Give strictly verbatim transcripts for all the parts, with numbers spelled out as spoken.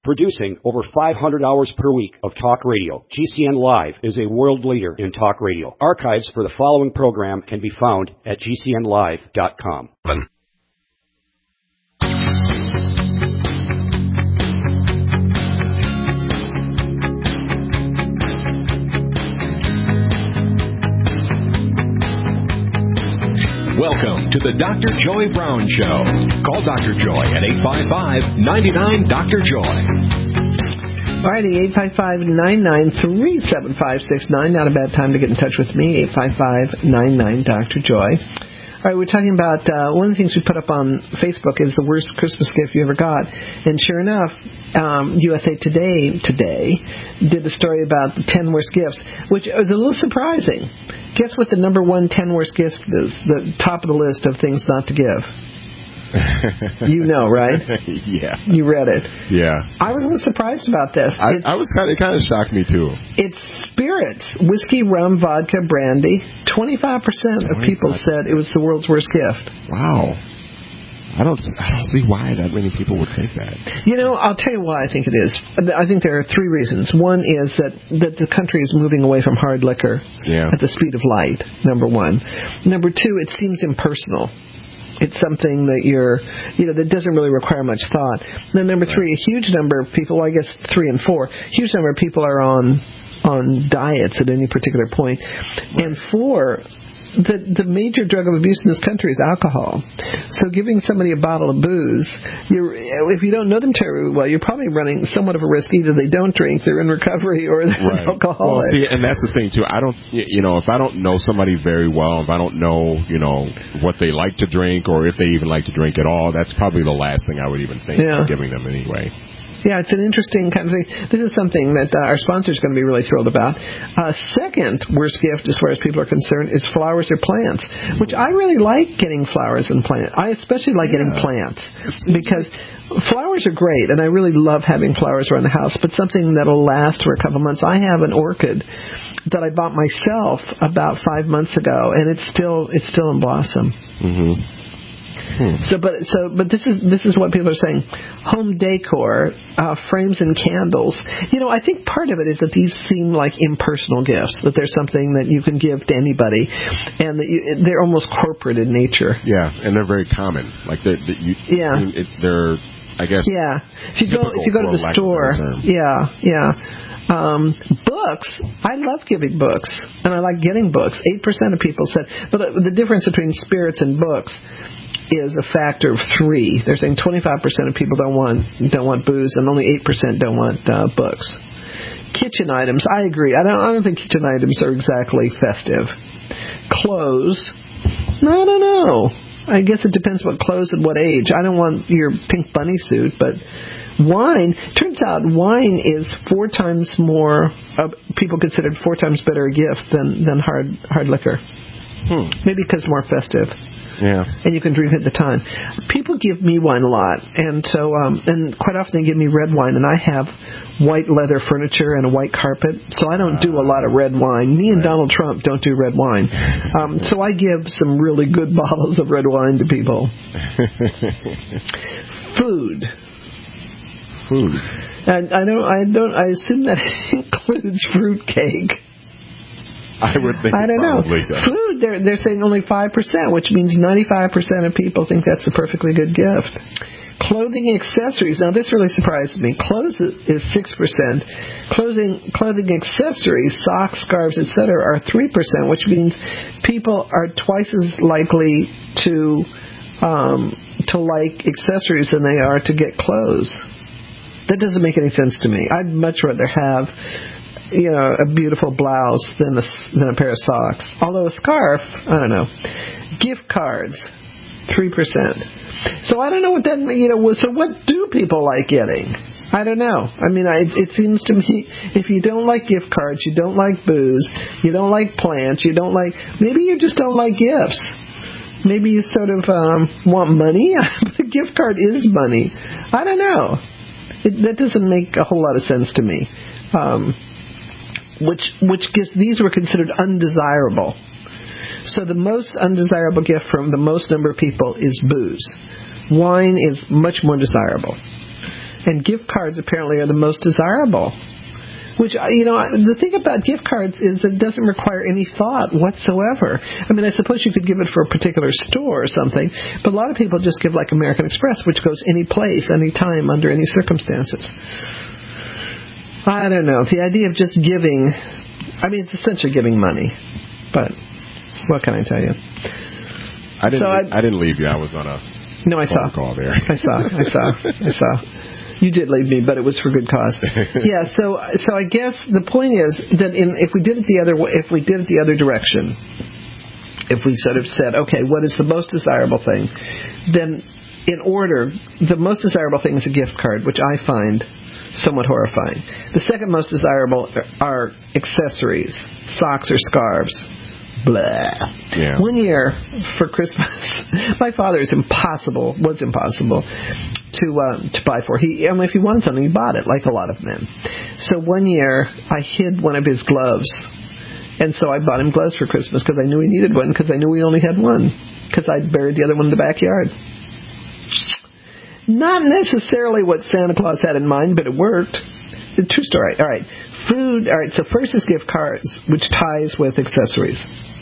Producing over five hundred hours per week of talk radio, G C N Live is a world leader in talk radio. Archives for the following program can be found at G C N live dot com. Welcome to the Doctor Joy Brown Show. Call Doctor Joy at eight five five, nine nine, Doctor Joy. All righty, eight five five, nine nine, three seven five six nine. Not a bad time to get in touch with me, eight five five, nine nine, Doctor Joy. All right, we're talking about uh, one of the things we put up on Facebook is the worst Christmas gift you ever got. And sure enough, um, U S A Today today did a story about the ten worst gifts, which was a little surprising. Guess what the number one ten worst gift is? The top of the list of things not to give. You know, right? Yeah. You read it. Yeah. I was a little surprised about this. I, I was kind of, it kind of shocked me, too. It's spirits. Whiskey, rum, vodka, brandy. twenty-five percent of people said it was the world's worst gift. Wow. I don't, I don't see why that many people would think that. You know, I'll tell you why I think it is. I think there are three reasons. One is that, that the country is moving away from hard liquor yeah. at the speed of light, number one. Number two, it seems impersonal. It's something that you're, you know, that doesn't really require much thought. Then number three, a huge number of people, well, I guess three and four, a huge number of people are on on diets at any particular point. Right. And four, the the major drug of abuse in this country is alcohol. So giving somebody a bottle of booze, you're, if you don't know them terribly well, you're probably running somewhat of a risk. Either they don't drink, they're in recovery, or they're right. an alcoholic. Well, see, and that's the thing, too. I don't, you know, if I don't know somebody very well, if I don't know, you know, what they like to drink or if they even like to drink at all, that's probably the last thing I would even think yeah. of giving them anyway. Yeah, it's an interesting kind of thing. This is something that uh, our sponsor is going to be really thrilled about. Uh, second worst gift, as far as people are concerned, is flowers or plants, which I really like getting flowers and plants. I especially like yeah. getting plants because flowers are great, and I really love having flowers around the house, but something that'll last for a couple months. I have an orchid that I bought myself about five months ago, and it's still it's still in blossom. Mm-hmm. Hmm. So, but so, but this is this is what people are saying. Home decor, uh, frames and candles. You know, I think part of it is that these seem like impersonal gifts. That there's something that you can give to anybody, and that you, they're almost corporate in nature. Yeah, and they're very common. Like they're, they, you, yeah, it, they're I guess. Yeah, if you go if you go to the store, yeah, yeah. Um, books, I love giving books, and I like getting books. Eight percent of people said, but the, the difference between spirits and books is a factor of three. They're saying twenty-five percent of people don't want don't want booze, and only eight percent don't want uh, books. Kitchen items, I agree. I don't I don't think kitchen items are exactly festive. Clothes, I don't know. I guess it depends what clothes and what age. I don't want your pink bunny suit, but wine, turns out wine is four times more, uh, people considered four times better a gift than, than hard hard liquor. Hmm. Maybe because it's more festive. Yeah. And you can drink it at the time. People give me wine a lot, and so um, and quite often they give me red wine, and I have white leather furniture and a white carpet, so I don't do a lot of red wine. Me and right. Donald Trump don't do red wine. Um, so I give some really good bottles of red wine to people. Food. Food. And I don't, I don't, I assume that includes fruitcake. I would think I don't know. Does. Food, they're, they're saying only five percent, which means ninety-five percent of people think that's a perfectly good gift. Clothing accessories. Now, this really surprised me. Clothes is six percent. Clothing, clothing accessories, socks, scarves, et cetera, are three percent, which means people are twice as likely to um, to like accessories than they are to get clothes. That doesn't make any sense to me. I'd much rather have, you know, a beautiful blouse than a, than a pair of socks. Although a scarf, I don't know. Gift cards, three percent. So I don't know what that, you know, so what do people like getting? I don't know. I mean, I, it seems to me, if you don't like gift cards, you don't like booze, you don't like plants, you don't like, maybe you just don't like gifts. Maybe you sort of um, want money. A gift card is money. I don't know. It, that doesn't make a whole lot of sense to me. Um, which which gives, these were considered undesirable. So the most undesirable gift from the most number of people is booze. Wine is much more desirable. And gift cards apparently are the most desirable. Which, you know, the thing about gift cards is it doesn't require any thought whatsoever. I mean, I suppose you could give it for a particular store or something, but a lot of people just give like American Express, which goes any place, any time, under any circumstances. I don't know. The idea of just giving, I mean, it's essentially giving money, but what can I tell you? I didn't. So I, I didn't leave you. I was on a no. I phone saw. call there. I saw. I saw. I saw. You did leave me, but it was for good cause. Yeah. So, so I guess the point is that in, if we did it the other way, if we did it the other direction, if we sort of said, okay, what is the most desirable thing? Then, in order, the most desirable thing is a gift card, which I find somewhat horrifying. The second most desirable are accessories, socks or scarves. Blah. Yeah. One year for Christmas, my father is impossible, was impossible to uh, to buy for. He, I mean, if he wanted something, he bought it, like a lot of men. So one year, I hid one of his gloves, and so I bought him gloves for Christmas because I knew he needed one, because I knew he only had one, because I'd buried the other one in the backyard. Not necessarily what Santa Claus had in mind, but it worked. True story. All right. Food. All right. So first is gift cards, which ties with accessories.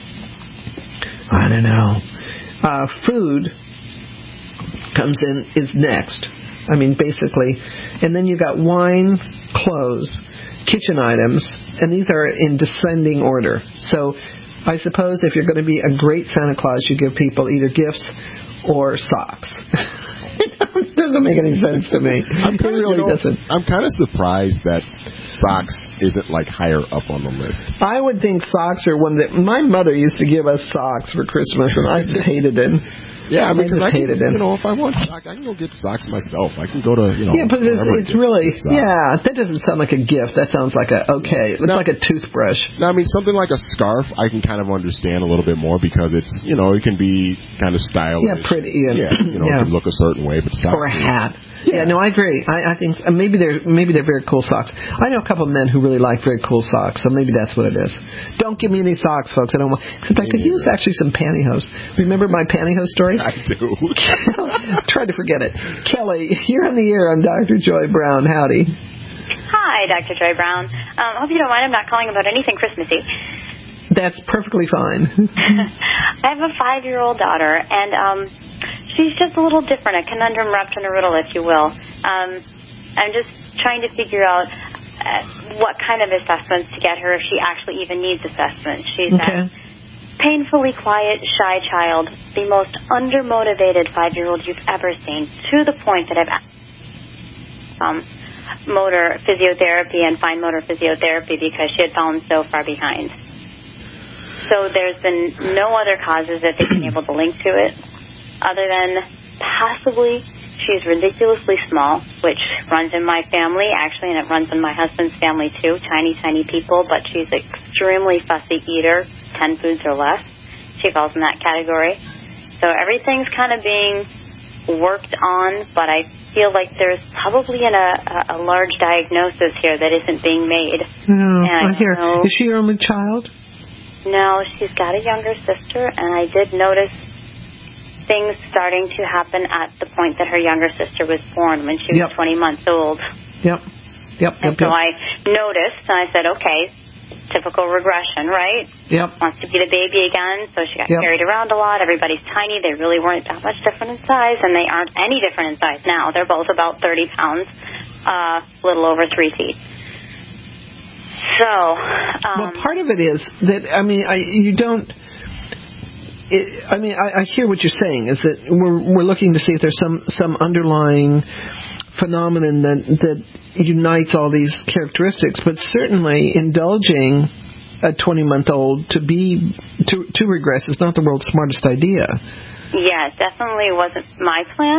I don't know. Uh, food comes in, is next. I mean, basically. And then you got wine, clothes, kitchen items, and these are in descending order. So I suppose if you're going to be a great Santa Claus, you give people either gifts or socks. It doesn't make any sense to me. I'm kinda, it really you know, doesn't. I'm kind of surprised that socks isn't like higher up on the list. I would think socks are one that my mother used to give us socks for Christmas, and I just hated it. Yeah, I mean, I just I can, hated it. You know, if I want socks, I can go get socks myself. I can go to, you know. Yeah, but it's, it's really, socks. yeah, that doesn't sound like a gift. That sounds like a, okay, it's now, like a toothbrush. Now, I mean, something like a scarf, I can kind of understand a little bit more because it's, you know, it can be kind of stylish. Yeah, pretty. Yeah, yeah you know, yeah. it can look a certain way, but socks. Or a hat. Yeah, yeah no, I agree. I, I think uh, maybe they're maybe they're very cool socks. I know a couple of men who really like very cool socks, so maybe that's what it is. Don't give me any socks, folks. I don't want. Except I could use actually some pantyhose. Remember my pantyhose story? I do. Tried to forget it. Kelly, you're on the air on Doctor Joy Brown. Howdy. Hi, Doctor Joy Brown. Um, hope you don't mind. I'm not calling about anything Christmassy. That's perfectly fine. I have a five-year-old daughter, and um, she's just a little different, a conundrum wrapped in a riddle, if you will. Um, I'm just trying to figure out uh, what kind of assessments to get her if she actually even needs assessments. She's okay. a painfully quiet, shy child, the most undermotivated five-year-old you've ever seen, to the point that I've asked um, motor physiotherapy and fine motor physiotherapy because she had fallen so far behind. So there's been no other causes that they've been able to link to it other than possibly she's ridiculously small, which runs in my family, actually, and it runs in my husband's family, too. Tiny, tiny people, but she's an extremely fussy eater, ten foods or less. She falls in that category. So everything's kind of being worked on, but I feel like there's probably an, a, a large diagnosis here that isn't being made. No, and I here. know, Is she your only child? No, she's got a younger sister, and I did notice things starting to happen at the point that her younger sister was born when she was yep. twenty months old. Yep. Yep. And yep, so yep. I noticed, and I said, okay, typical regression, right? Yep. Wants to be the baby again, so she got yep. carried around a lot. Everybody's tiny. They really weren't that much different in size, and they aren't any different in size now. They're both about thirty pounds, uh, a little over three feet. So, um, well, part of it is that, I mean, I, you don't, it, I mean, I, I hear what you're saying, is that we're we're looking to see if there's some, some underlying phenomenon that, that unites all these characteristics, but certainly indulging a twenty-month-old to be, to, to regress is not the world's smartest idea. Yeah, it definitely wasn't my plan.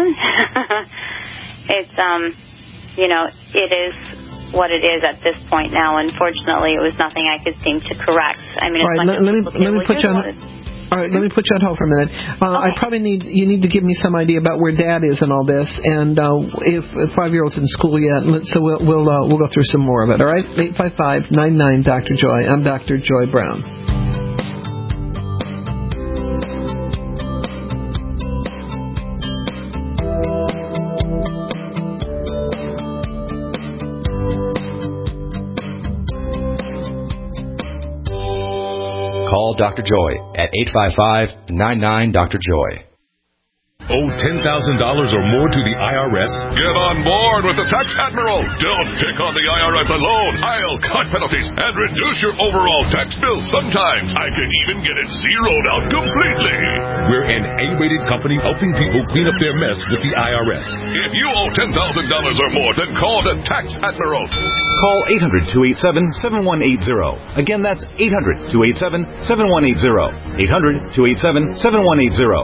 It's, um, you know, it is what it is at this point now. Unfortunately, it was nothing I could seem to correct. I mean, all right, let, let me let me put you on. All right, let me put you on hold for a minute. Uh, okay. I probably need you need to give me some idea about where Dad is in all this, and uh, if, if five-year-old's in school yet, so we'll we'll uh, we'll go through some more of it. All right, eight five five nine nine Doctor Joy. I'm Doctor Joy Brown. Call Doctor Joy at eight five five, nine nine, Doctor Joy. Owe ten thousand dollars or more to the I R S? Get on board with the Tax Admiral. Don't pick on the I R S alone. I'll cut penalties and reduce your overall tax bill. Sometimes I can even get it zeroed out completely. We're an A-rated company helping people clean up their mess with the I R S. If you owe ten thousand dollars or more, then call the Tax Admiral. Call eight hundred, two eight seven, seven one eight zero. Again, that's eight hundred, two eight seven, seven one eight zero. eight hundred, two eight seven, seven one eight zero.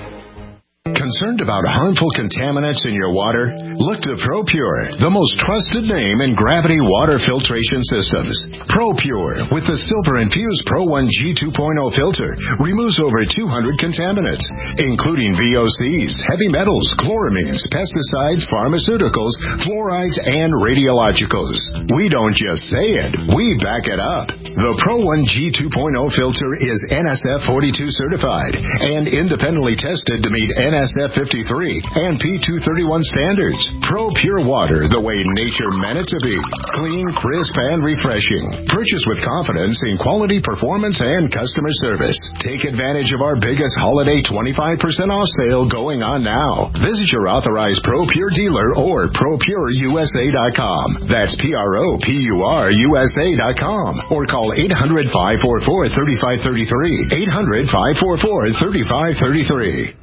Concerned about harmful contaminants in your water? Look to ProPure, the most trusted name in gravity water filtration systems. ProPure, with the silver-infused Pro one G two point oh filter, removes over two hundred contaminants, including V O Cs, heavy metals, chloramines, pesticides, pharmaceuticals, fluorides, and radiologicals. We don't just say it, we back it up. The Pro one G two point oh filter is N S F forty-two certified and independently tested to meet N S F fifty-three and P two thirty-one standards. ProPure water the way nature meant it to be. Clean, crisp, and refreshing. Purchase with confidence in quality, performance, and customer service. Take advantage of our biggest holiday twenty-five percent off sale going on now. Visit your authorized ProPure dealer or Pro Pure U S A dot com. That's P R O P U R U S A dot com. Or call eight hundred, five four four, three five three three. eight hundred, five four four, three five three three.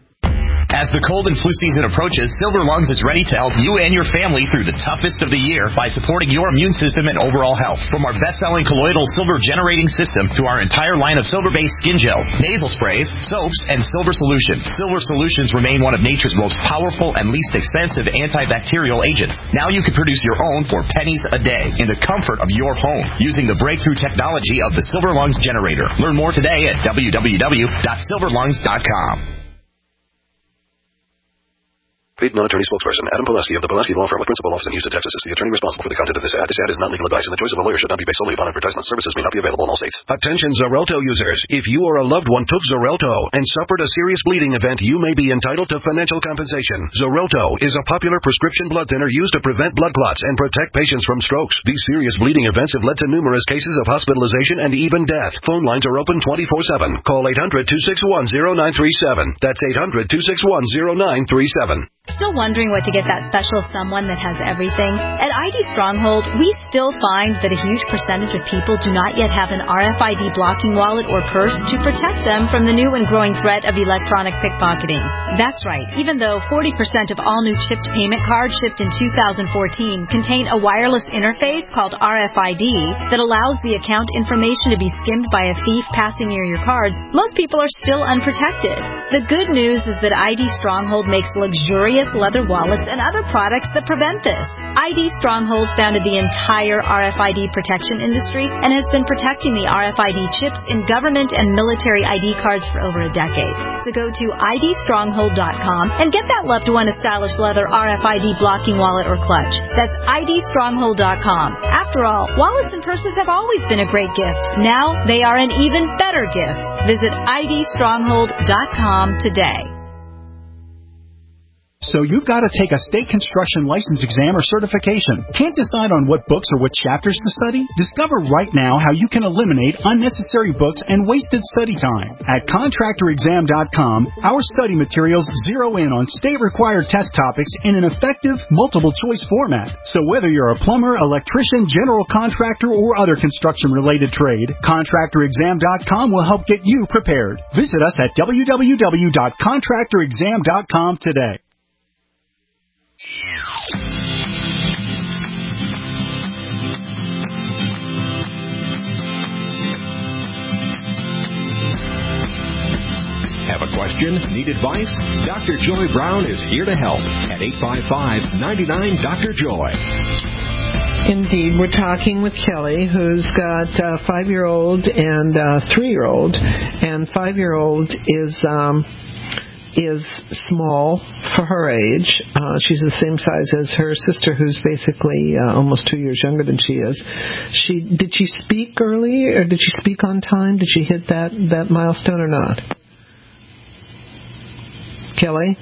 As the cold and flu season approaches, Silver Lungs is ready to help you and your family through the toughest of the year by supporting your immune system and overall health. From our best-selling colloidal silver generating system to our entire line of silver-based skin gels, nasal sprays, soaps, and silver solutions, Silver Solutions remain one of nature's most powerful and least expensive antibacterial agents. Now you can produce your own for pennies a day in the comfort of your home using the breakthrough technology of the Silver Lungs generator. Learn more today at w w w dot silver lungs dot com. Paid non-attorney spokesperson Adam Pulaski of the Pulaski Law Firm with principal office in Houston, Texas is the attorney responsible for the content of this ad. This ad is not legal advice, and the choice of a lawyer should not be based solely upon advertisement. Services may not be available in all states. Attention Xarelto users. If you or a loved one took Xarelto and suffered a serious bleeding event, you may be entitled to financial compensation. Xarelto is a popular prescription blood thinner used to prevent blood clots and protect patients from strokes. These serious bleeding events have led to numerous cases of hospitalization and even death. Phone lines are open twenty-four seven. Call eight hundred, two six one, zero nine three seven. That's eight hundred, two six one, zero nine three seven. Still wondering what to get that special someone that has everything? At I D Stronghold, we still find that a huge percentage of people do not yet have an R F I D blocking wallet or purse to protect them from the new and growing threat of electronic pickpocketing. That's right. Even though forty percent of all new chipped payment cards shipped in two thousand fourteen contain a wireless interface called R F I D that allows the account information to be skimmed by a thief passing near your cards, most people are still unprotected. The good news is that I D Stronghold makes luxurious leather wallets and other products that prevent this. I D Stronghold founded the entire R F I D protection industry and has been protecting the R F I D chips in government and military I D cards for over a decade. So go to I D stronghold dot com and get that loved one a stylish leather R F I D blocking wallet or clutch. That's I D stronghold dot com. After all, wallets and purses have always been a great gift. Now they are an even better gift. Visit I D stronghold dot com today. So you've got to take a state construction license exam or certification. Can't decide on what books or what chapters to study? Discover right now how you can eliminate unnecessary books and wasted study time. At contractor exam dot com, our study materials zero in on state-required test topics in an effective, multiple-choice format. So whether you're a plumber, electrician, general contractor, or other construction-related trade, contractor exam dot com will help get you prepared. Visit us at w w w dot contractor exam dot com today. Have a question? Need advice? Doctor Joy Brown is here to help at eight five five, nine nine, Doctor Joy. Indeed, we're talking with Kelly, who's got a five-year-old and a three-year-old, and five-year-old is um, is small for her age. Uh, she's the same size as her sister, who's basically uh, almost two years younger than she is. She did she speak early, or did she speak on time? Did she hit that, that milestone or not? Kelly?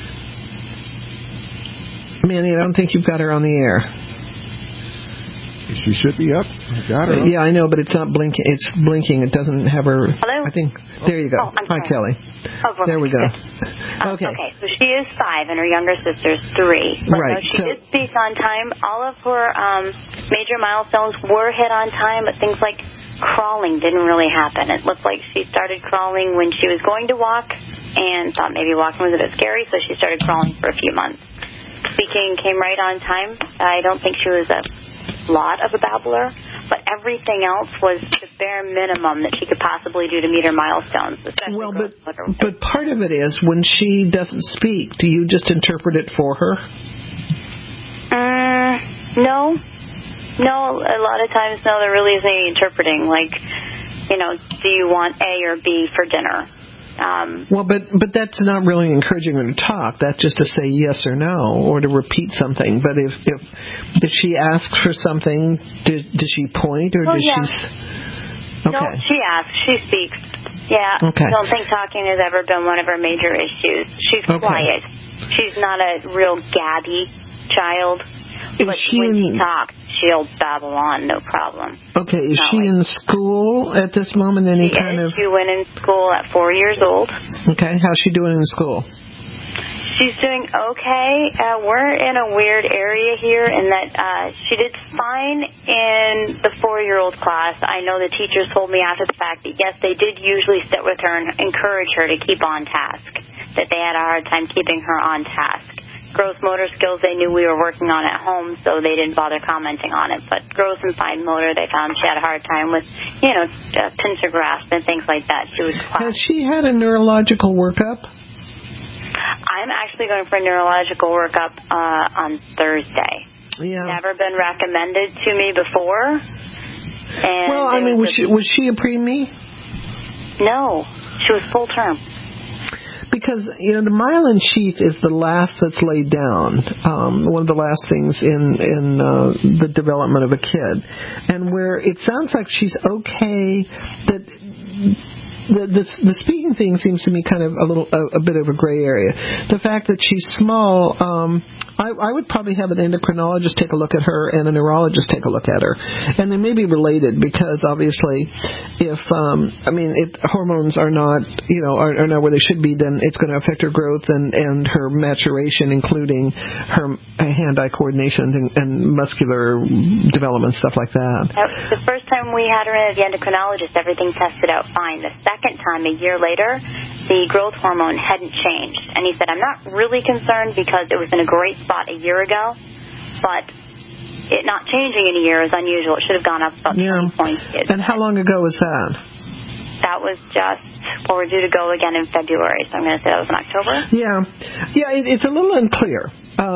Manny, I don't think you've got her on the air. She should be up. Got her. Yeah, I know, but it's not blinking. It's blinking. It doesn't have her. Hello? I think. There you go. Oh, I'm Hi, sorry. Kelly. Oh, there we go. Um, okay. Okay, so she is five, and her younger sister's three. But right. though she so, did speak on time. All of her um, major milestones were hit on time, but things like crawling didn't really happen. It looked like she started crawling when she was going to walk and thought maybe walking was a bit scary, so she started crawling for a few months. Speaking came right on time. I don't think she was a lot of a babbler, but everything else was the bare minimum that she could possibly do to meet her milestones. Well, but, but part of it is when she doesn't speak, do you just interpret it for her? Uh, no. No, a lot of times, no, there really isn't any interpreting. Like, you know, do you want A or B for dinner? Um, well, but but that's not really encouraging her to talk. That's just to say yes or no, or to repeat something. But if if, if she asks for something, does, does she point, or oh, does yeah. she... Okay. No, she asks. She speaks. Yeah, okay. I don't think talking has ever been one of her major issues. She's okay. quiet. She's not a real gabby child. Is but she when in... she talks, she'll babble on, no problem. Okay, is Not she like... in school at this moment? Any she kind is. of? She went in school at four years old. Okay, how's she doing in school? She's doing okay. Uh, we're in a weird area here in that uh, she did fine in the four-year-old class. I know the teachers told me after the fact that, yes, they did usually sit with her and encourage her to keep on task, that they had a hard time keeping her on task. Gross motor skills they knew we were working on at home, so they didn't bother commenting on it. But gross and fine motor, they found she had a hard time with, you know, uh, pincer grasp and things like that. She was class. Has she had a neurological workup? I'm actually going for a neurological workup uh, on Thursday. Yeah. Never been recommended to me before. And well, I mean, was, was she was she a preemie? No, she was full term. Because, you know, the myelin sheath is the last that's laid down, um, one of the last things in, in uh, the development of a kid. And where it sounds like she's okay, that the, the, the speaking thing seems to me kind of a little, a, a bit of a gray area. The fact that she's small, um, I, I would probably have an endocrinologist take a look at her and a neurologist take a look at her. And they may be related because obviously if, um, I mean, if hormones are not, you know, are, are not where they should be, then it's going to affect her growth and, and her maturation, including her hand-eye coordination and, and muscular development, stuff like that. The first time we had her in as the endocrinologist, everything tested out fine. The second time, a year later, the growth hormone hadn't changed. And he said, I'm not really concerned because it was in a great spot a year ago, but it not changing in a year is unusual. It should have gone up about yeah. twenty points. And how long ago was that? That was just, well, we're due to go again in February, so I'm going to say that was in October. Yeah. Yeah, it, it's a little unclear.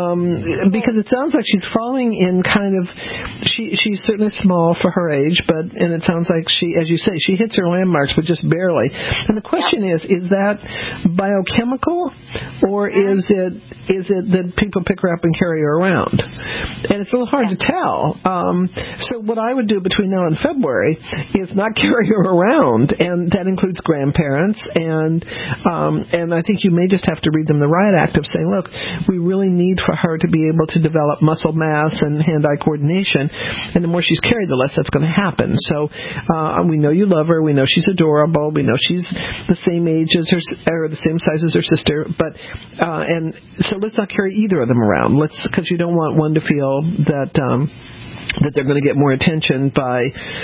Um, because it sounds like she's falling in kind of, she she's certainly small for her age, but, and it sounds like she, as you say, she hits her landmarks, but just barely. And the question yeah. is, is that biochemical, or yeah. is it, is it that people pick her up and carry her around? And it's a little hard yeah. to tell. Um, so what I would do between now and February is not carry her around, and that includes grandparents, and, um, and I think you may just have to read them the riot act of saying, look, we really need for her to be able to develop muscle mass and hand-eye coordination, and the more she's carried, the less that's going to happen. So uh, we know you love her, we know she's adorable, we know she's the same age as her, or the same size as her sister, but uh, and so let's not carry either of them around. Let's, because you don't want one to feel that um, that they're going to get more attention by,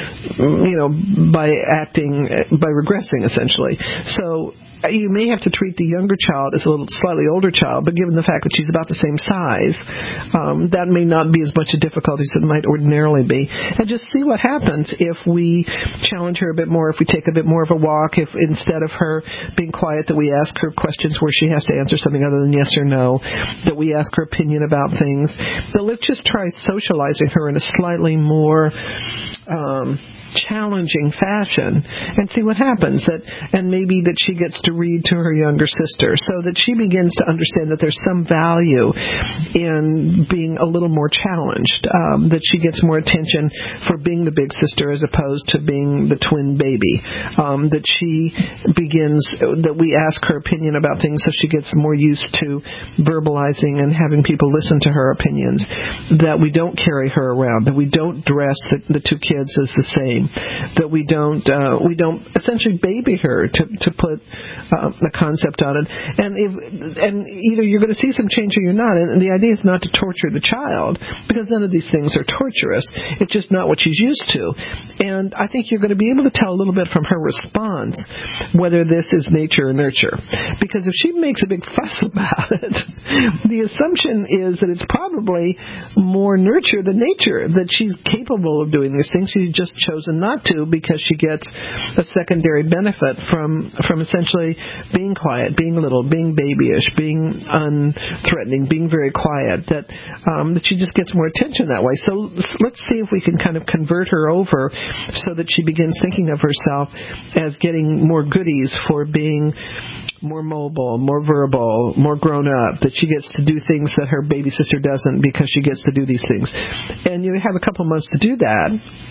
you know, by acting, by regressing essentially. So you may have to treat the younger child as a little slightly older child, but given the fact that she's about the same size, um, that may not be as much a difficulty as it might ordinarily be. And just see what happens if we challenge her a bit more, if we take a bit more of a walk, if instead of her being quiet that we ask her questions where she has to answer something other than yes or no, that we ask her opinion about things. But let's just try socializing her in a slightly more um, challenging fashion and see what happens. That and maybe that she gets to read to her younger sister, so that she begins to understand that there's some value in being a little more challenged. Um, that she gets more attention for being the big sister as opposed to being the twin baby. Um, that she begins that we ask her opinion about things, so she gets more used to verbalizing and having people listen to her opinions. That we don't carry her around. That we don't dress the, the two kids as the same. That we don't uh, we don't essentially baby her to to put uh, the concept on it, and if, and either you're going to see some change or you're not. And the idea is not to torture the child, because none of these things are torturous. It's just not what she's used to. And I think you're going to be able to tell a little bit from her response whether this is nature or nurture. Because if she makes a big fuss about it, the assumption is that it's probably more nurture than nature. That she's capable of doing these things. She's just chosen not to, because she gets a secondary benefit from from essentially being quiet, being little, being babyish, being unthreatening, being very quiet. That um, that she just gets more attention that way. So let's see if we can kind of convert her over so that she begins thinking of herself as getting more goodies for being more mobile, more verbal, more grown up, that she gets to do things that her baby sister doesn't because she gets to do these things. And you have a couple months to do that.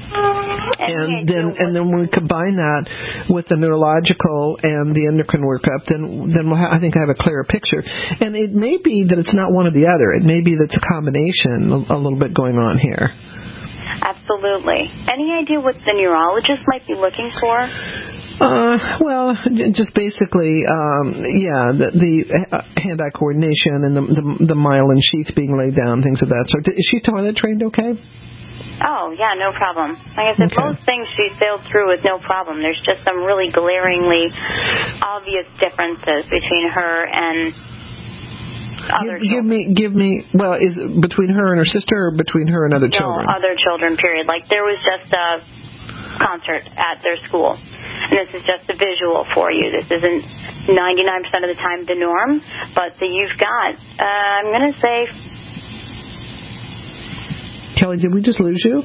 And then, and then when we combine that with the neurological and the endocrine workup, then then we'll ha- I think I have a clearer picture. And it may be that it's not one or the other. It may be that it's a combination, a, a little bit going on here. Absolutely. Any idea what the neurologist might be looking for? Uh, well, just basically, um, yeah, the, the hand-eye coordination and the, the the myelin sheath being laid down, things of that sort. Is she toilet trained okay? Oh, yeah, no problem. Like I said, Okay. most things she sailed through with no problem. There's just some really glaringly obvious differences between her and other give, give children. me, give me. Well, is it between her and her sister, or between her and other no, children? No, other children, period. Like, there was just a concert at their school. And this is just a visual for you. This isn't ninety-nine percent of the time the norm, but the, you've got, uh, I'm going to say... Kelly, did we just lose you?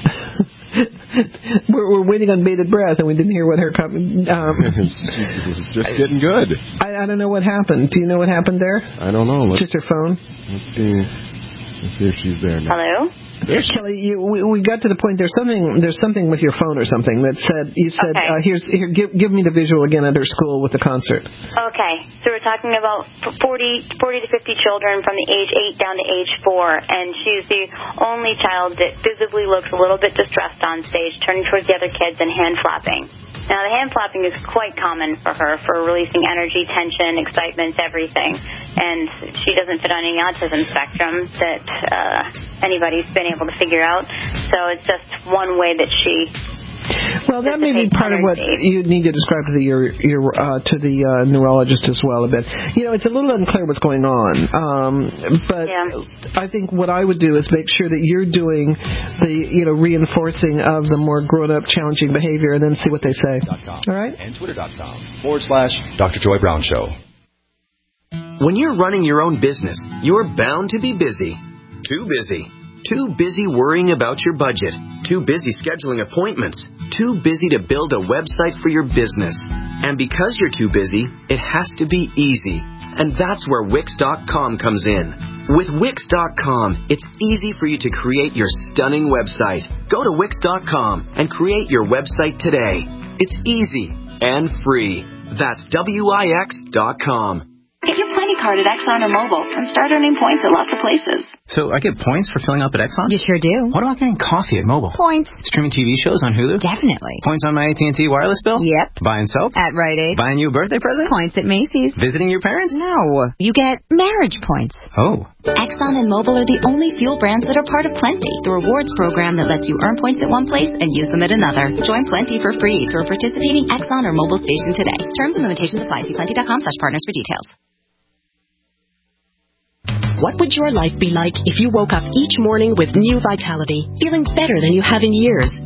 we're, we're waiting on bated breath, and we didn't hear what her... Com- um, it was just getting good. I, I don't know what happened. Do you know what happened there? I don't know. Let's, just her phone? Let's see. Let's see if she's there now. Hello? Yes. Kelly, you, we, we got to the point. There's something. There's something with your phone or something that said. You said, okay. uh, "Here's here. Give, give me the visual again at her school with the concert." Okay, so we're talking about forty, forty to fifty children from the age eight down to age four, and she's the only child that visibly looks a little bit distressed on stage, turning towards the other kids and hand flapping. Now, the hand flapping is quite common for her for releasing energy, tension, excitement, everything. And she doesn't fit on any autism spectrum that uh, anybody's been able to figure out. So it's just one way that she... Well, that may be part of what you need to describe to the your, your uh, to the uh, neurologist as well a bit. You know, it's a little unclear what's going on, um, but yeah. I think what I would do is make sure that you're doing the you know reinforcing of the more grown-up, challenging behavior, and then see what they say. All right? And twitter.com forward slash Doctor Joy Brown Show. When you're running your own business, you're bound to be busy. Too busy. Too busy worrying about your budget. Too busy scheduling appointments. Too busy to build a website for your business. And because you're too busy, it has to be easy. And that's where Wix dot com comes in. With Wix dot com, it's easy for you to create your stunning website. Go to Wix dot com and create your website today. It's easy and free. That's W I X dot com. Get your Plenty card at Exxon or Mobil and start earning points at lots of places. So I get points for filling up at Exxon? You sure do. What about getting coffee at Mobil? Points. Streaming T V shows on Hulu? Definitely. Points on my A T and T wireless bill? Yep. Buying soap? At Rite Aid. Buying you a birthday present? Points at Macy's. Visiting your parents? No. You get marriage points. Oh. Exxon and Mobil are the only fuel brands that are part of Plenty, the rewards program that lets you earn points at one place and use them at another. Join Plenty for free through a participating Exxon or Mobil station today. Terms and limitations apply. See plenty.com slash partners for details. What would your life be like if you woke up each morning with new vitality, feeling better than you have in years?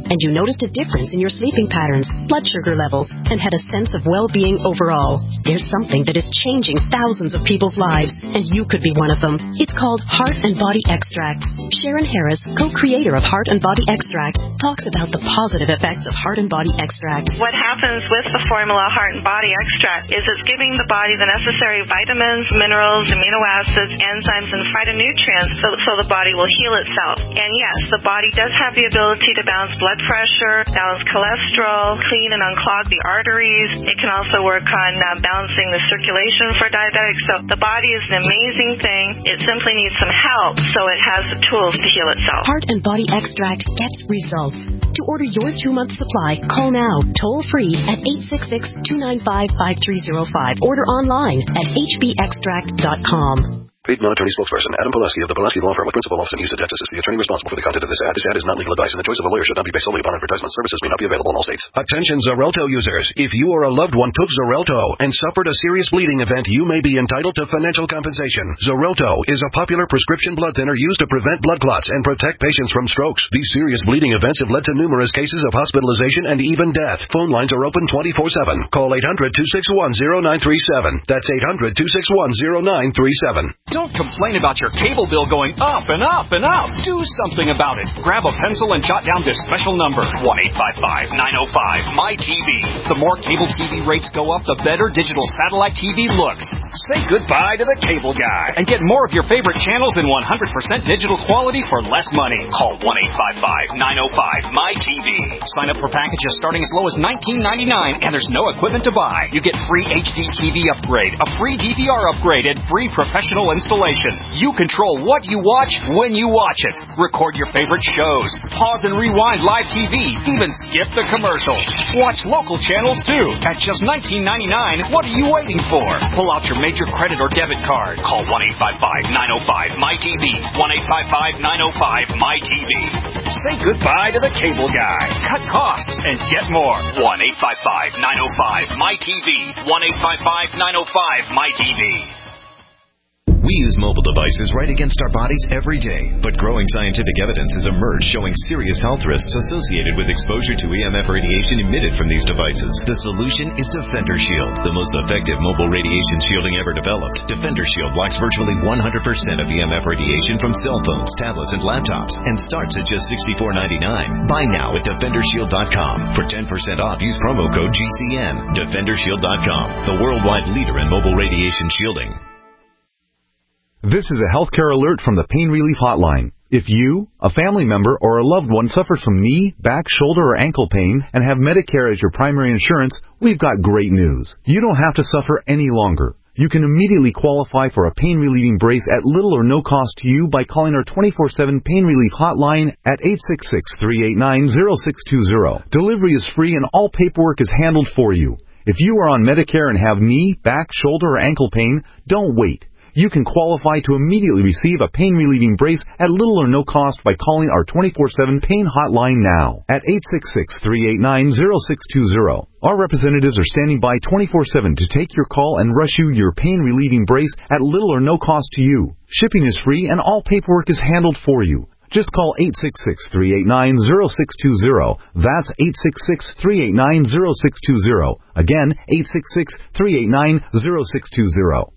and you noticed a difference in your sleeping patterns, blood sugar levels, and had a sense of well-being overall. There's something that is changing thousands of people's lives, and you could be one of them. It's called Heart and Body Extract. Sharon Harris, co-creator of Heart and Body Extract, talks about the positive effects of Heart and Body Extract. What happens with the formula Heart and Body Extract is it's giving the body the necessary vitamins, minerals, amino acids, enzymes, and phytonutrients so, so the body will heal itself. And yes, the body does have the ability to balance blood pressure, balance cholesterol, clean and unclog the arteries. It can also work on uh, balancing the circulation for diabetics. So the body is an amazing thing. It simply needs some help so it has the tools to heal itself. Heart and Body Extract gets results. To order your two-month supply, call now, toll-free at eight six six, two nine five, five three zero five. Order online at h b extract dot com. Paid non-attorney spokesperson Adam Pulaski of the Pulaski Law Firm with principal office in Houston, Texas is the attorney responsible for the content of this ad. This ad is not legal advice, and the choice of a lawyer should not be based solely upon advertisement. Services may not be available in all states. Attention Xarelto users. If you or a loved one took Xarelto and suffered a serious bleeding event, you may be entitled to financial compensation. Xarelto is a popular prescription blood thinner used to prevent blood clots and protect patients from strokes. These serious bleeding events have led to numerous cases of hospitalization and even death. Phone lines are open twenty-four seven. Call eight hundred, two six one, zero nine three seven. That's eight hundred, two six one, zero nine three seven. Don't complain about your cable bill going up and up and up. Do something about it. Grab a pencil and jot down this special number, one eight five five, nine oh five, M Y T V. The more cable T V rates go up, the better digital satellite T V looks. Say goodbye to the cable guy and get more of your favorite channels in one hundred percent digital quality for less money. Call one eight five five, nine oh five, M Y T V. Sign up for packages starting as low as nineteen ninety-nine, and there's no equipment to buy. You get free H D T V upgrade, a free D V R upgrade, and free professional installation. You control what you watch when you watch it. Record your favorite shows. Pause and rewind live T V. Even skip the commercials. Watch local channels too. At just nineteen ninety-nine, what are you waiting for? Pull out your major credit or debit card. Call one eight five five, nine oh five, M Y T V. one eight five five, nine oh five, M Y T V. Say goodbye to the cable guy. Cut costs and get more. one eight five five, nine oh five, M Y T V. one eight five five, nine oh five, M Y T V. We use mobile devices right against our bodies every day, but growing scientific evidence has emerged showing serious health risks associated with exposure to E M F radiation emitted from these devices. The solution is Defender Shield, the most effective mobile radiation shielding ever developed. Defender Shield blocks virtually one hundred percent of E M F radiation from cell phones, tablets, and laptops, and starts at just sixty-four ninety-nine. Buy now at defender shield dot com. For ten percent off, use promo code G C N. defender shield dot com, the worldwide leader in mobile radiation shielding. This is a healthcare alert from the Pain Relief Hotline. If you, a family member, or a loved one suffers from knee, back, shoulder, or ankle pain and have Medicare as your primary insurance, we've got great news. You don't have to suffer any longer. You can immediately qualify for a pain-relieving brace at little or no cost to you by calling our twenty-four seven Pain Relief Hotline at eight six six, three eight nine, zero six two zero. Delivery is free and all paperwork is handled for you. If you are on Medicare and have knee, back, shoulder, or ankle pain, don't wait. You can qualify to immediately receive a pain-relieving brace at little or no cost by calling our twenty-four seven Pain Hotline now at eight six six, three eight nine, zero six two zero. Our representatives are standing by twenty-four seven to take your call and rush you your pain-relieving brace at little or no cost to you. Shipping is free and all paperwork is handled for you. Just call eight six six, three eight nine, zero six two zero. That's eight six six, three eight nine, zero six two zero. Again, eight six six, three eight nine, zero six two zero.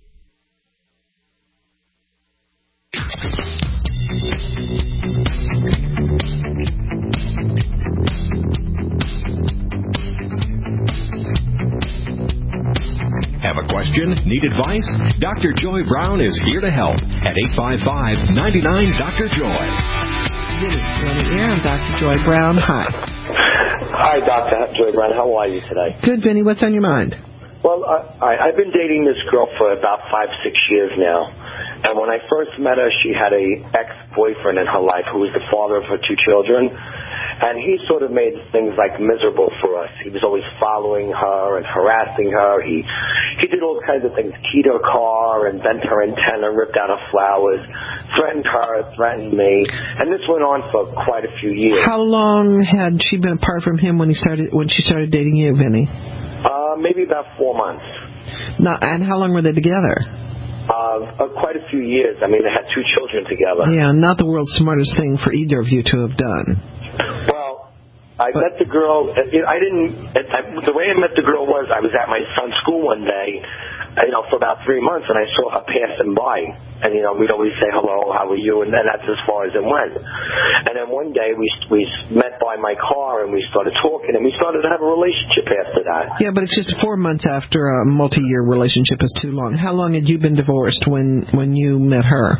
Have a question? Need advice? Doctor Joy Brown is here to help at eight five five, nine nine, Doctor Joy. Yeah, Doctor Joy Brown. Hi. Hi, Doctor Joy Brown. How are you today? Good, Vinny. What's on your mind? Well, I, I've been dating this girl for about five, six years now. And when I first met her, she had a ex-boyfriend in her life who was the father of her two children. And he sort of made things like miserable for us. He was always following her and harassing her. He he did all kinds of things, keyed her car and bent her antenna, ripped out her flowers, threatened her, threatened me. And this went on for quite a few years. How long had she been apart from him when he started when she started dating you, Vinny? Uh, maybe about four months. Not, and how long were they together? Uh, uh, quite a few years. I mean, they had two children together. Yeah, not the world's smartest thing for either of you to have done. Well, I but, met the girl. I didn't. I, the way I met the girl was I was at my son's school one day, you know, for about three months, and I saw her passing by. And, you know, we'd always say, hello, how are you? And then that's as far as it went. And then one day we we met by my car, and we started talking, and we started to have a relationship after that. Yeah, but it's just four months after a multi-year relationship is too long. How long had you been divorced when, when you met her?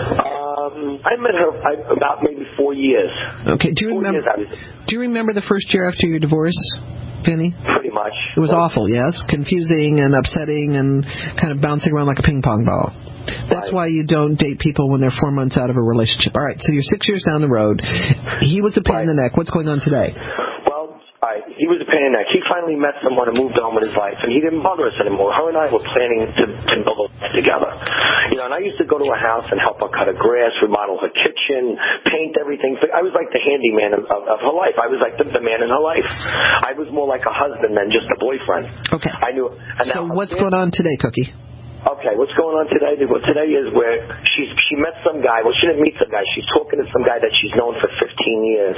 Um, I met her I, about maybe four years. Okay. Do you four remember? Years Do you remember the first year after your divorce, Vinny? Pretty much. It was well, awful. Yes, confusing and upsetting and kind of bouncing around like a ping pong ball. That's right. why you don't date people when they're four months out of a relationship. All right. So you're six years down the road. He was a pain right. in the neck. What's going on today? Well, I, he was a pain in the neck. He finally met someone and moved on with his life, and he didn't bother us anymore. Her and I were planning to, to build a life together. You know, and I used to go to her house and help her cut her grass, remodel her kitchen, paint everything. I was like the handyman of, of, of her life. I was like the, the man in her life. I was more like a husband than just a boyfriend. Okay. I knew. And so now, what's going on today, Cookie? Okay, what's going on today? Well, today is where she's she met some guy. Well, she didn't meet some guy. She's talking to some guy that she's known for fifteen years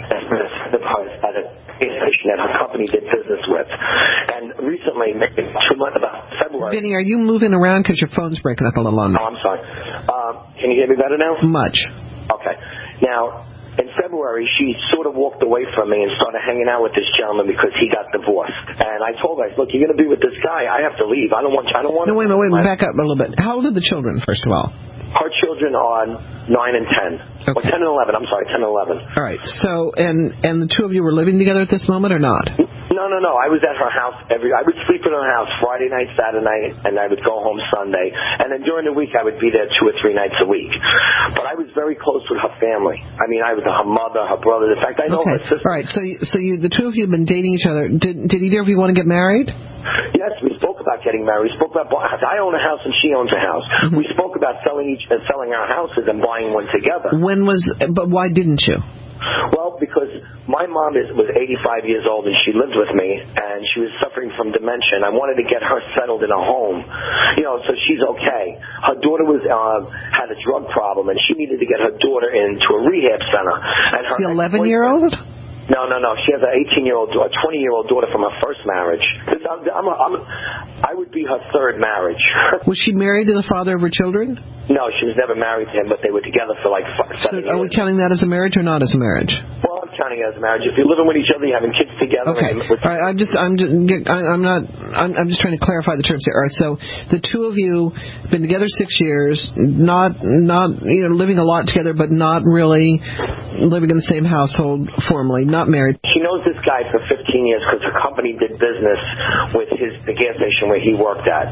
at a station that her company did business with. And recently, maybe two months, about February. Vinny, are you moving around because your phone's breaking up a little on me? Oh, I'm sorry. Um, can you hear me better now? Much. Okay. Now, in February, she sort of walked away from me and started hanging out with this gentleman because he got divorced. And I told her, look, you're going to be with this guy. I have to leave. I don't want. I don't want. No, wait a minute. Wait, back up a little bit. How old are the children, first of all? Her children are nine and ten. Okay. Or ten and eleven. I'm sorry, ten and eleven. All right. So, and and the two of you were living together at this moment or not? No, no, no. I was at her house every. I would sleep in her house Friday night, Saturday night, and I would go home Sunday. And then during the week, I would be there two or three nights a week. But I was very close with her family. I mean, I was her mother, her brother. In fact, I know okay. her sister. All right. So, you, so you, the two of you have been dating each other. Did did either of you want to get married? Yes, we spoke about getting married. We spoke about. I own a house and she owns a house. Mm-hmm. We spoke about selling each, uh, selling our houses and buying one together. When was? But why didn't you? Well, because my mom is, was eighty-five years old and she lived with me, and she was suffering from dementia. And I wanted to get her settled in a home, you know, so she's okay. Her daughter was uh, had a drug problem, and she needed to get her daughter into a rehab center. And her the eleven-year-old? No, no, no. She has an eighteen-year-old, a twenty-year-old daughter from her first marriage. I'm, I'm a, I'm a, I would be her third marriage. Was she married to the father of her children? No, she was never married to him, but they were together for like five, seven so are years. we counting that as a marriage or not as a marriage? Well, I'm counting it as a marriage. If you're living with each other, you're having kids together. Okay. And All right. I'm just, I'm just, I'm not, I'm, I'm just trying to clarify the terms here. All right. So the two of you been together six years, not, not, you know, living a lot together, but not really living in the same household formally, not married. She knows this guy for fifteen years because her company did business with his the gas station where he worked at,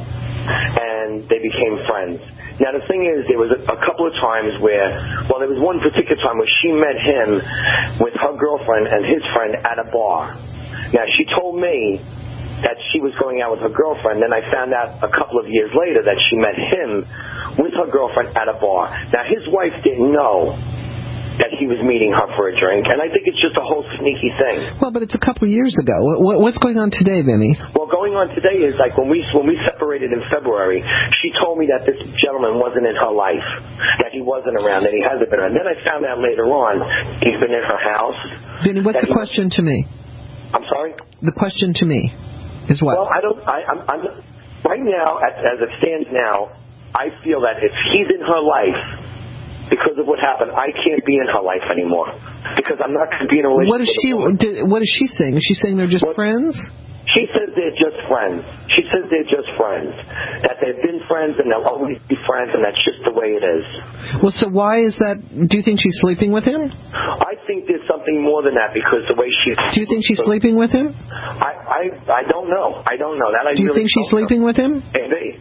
and they became friends. Now the thing is, there was a, a couple of times where, well, there was one particular time where she met him with her girlfriend and his friend at a bar. Now she told me that she was going out with her girlfriend. Then I found out a couple of years later that she met him with her girlfriend at a bar. Now his wife didn't know that he was meeting her for a drink, and I think it's just a whole sneaky thing. Well, but it's a couple of years ago. What, what's going on today, Vinny? Well, going on today is like when we when we separated in February, she told me that this gentleman wasn't in her life, that he wasn't around, that he hasn't been around. Then I found out later on he's been in her house. Vinny, what's the question to me? I'm sorry? The question to me is what? Well, I don't. I, I'm, I'm right now, as, as it stands now, I feel that if he's in her life, because of what happened, I can't be in her life anymore because I'm not going to be in a relationship. What is she? Did, what is she saying? Is she saying they're just what, friends? She says they're just friends. She says they're just friends. That they've been friends and they'll always be friends, and that's just the way it is. Well, so why is that? Do you think she's sleeping with him? I think there's something more than that because the way she's. Do you think she's sleeping with him? I I I don't know. I don't know that. I Do you really think she's know. sleeping with him? Maybe.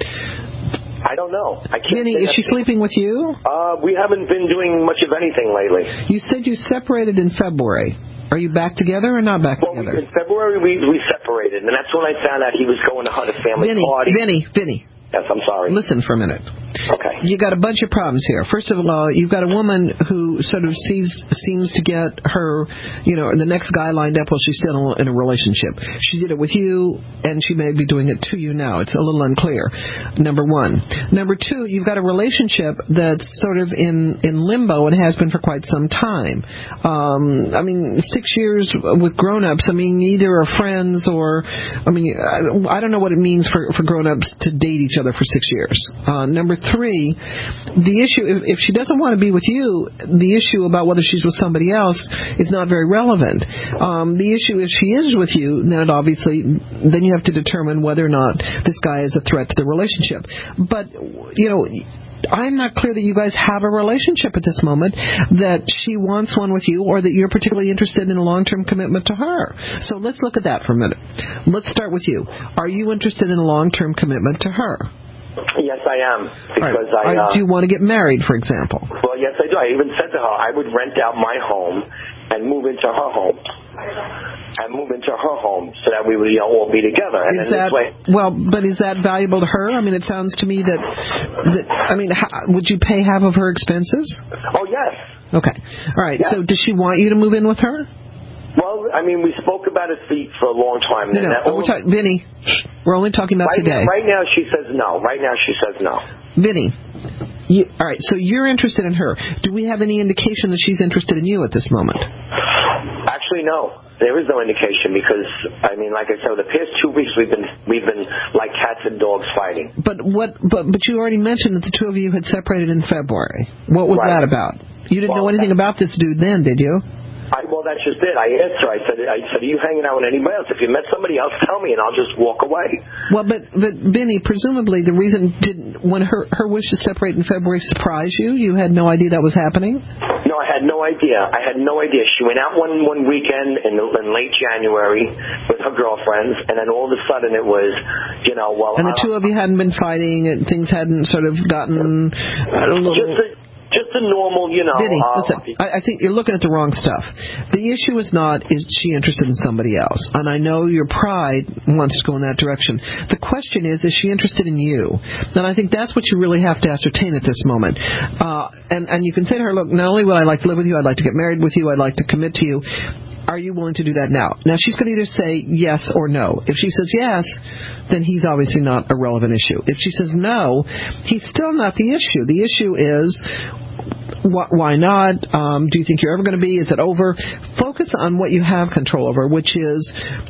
I don't know. I can't. Vinny, is she sleeping with you? Uh, we haven't been doing much of anything lately. You said you separated in February. Are you back together or not back well, together? In February, we we separated, and that's when I found out he was going to her family Vinny, party. Vinny, Vinny. Yes, I'm sorry. Listen for a minute. Okay. You got a bunch of problems here. First of all, you've got a woman who sort of sees seems to get her, you know, the next guy lined up while she's still in a relationship. She did it with you, and she may be doing it to you now. It's a little unclear. Number one. Number two, you've got a relationship that's sort of in, in limbo and has been for quite some time. Um, I mean, six years with grown-ups, I mean, either are friends or, I mean, I, I don't know what it means for, for grown-ups to date each other for six years. Uh, number three, the issue, if, if she doesn't want to be with you, the issue about whether she's with somebody else is not very relevant. Um, the issue, if she is with you, then it obviously, then you have to determine whether or not this guy is a threat to the relationship. But, you know, I'm not clear that you guys have a relationship at this moment, that she wants one with you, or that you're particularly interested in a long-term commitment to her. So let's look at that for a minute. Let's start with you. Are you interested in a long-term commitment to her? Yes, I am. Because right. I. Uh, do you want to get married, for example? Well, yes, I do. I even said to her I would rent out my home and move into her home. And move into her home so that we would, you know, all be together. And is then that, this way, well, but is that valuable to her? I mean, it sounds to me that, that I mean, how, would you pay half of her expenses? Oh, yes. Okay. All right. Yes. So does she want you to move in with her? Well, I mean, we spoke about it for, for a long time. No, no. That We're talking, Vinny, we're only talking about right today. Now, right now she says no. Right now she says no. Vinny, you, all right, so you're interested in her. Do we have any indication that she's interested in you at this moment? Actually, no. There is no indication because, I mean, like I said, the past two weeks we've been we've been like cats and dogs fighting. But what? But but you already mentioned that the two of you had separated in February. What was right. that about? You didn't well, know anything about this dude then, did you? I, well, that's just it. I asked her. I said, I said, are you hanging out with anybody else? If you met somebody else, tell me, and I'll just walk away. Well, but but Vinny, presumably the reason didn't when her her wish to separate in February surprised you? You had no idea that was happening? No, I had no idea. I had no idea. She went out one one weekend in, in late January with her girlfriends, and then all of a sudden it was, you know, well. And the two of you hadn't been fighting, and things hadn't sort of gotten a little. Just a, Just a normal, you know. Vinny, uh, listen, I, I think you're looking at the wrong stuff. The issue is not, is she interested in somebody else? And I know your pride wants to go in that direction. The question is, is she interested in you? And I think that's what you really have to ascertain at this moment. Uh, and, and you can say to her, look, not only would I like to live with you, I'd like to get married with you, I'd like to commit to you. Are you willing to do that now? Now, she's going to either say yes or no. If she says yes, then he's obviously not a relevant issue. If she says no, he's still not the issue. The issue is, wh- why not? Um, do you think you're ever going to be? Is it over? Focus on what you have control over, which is,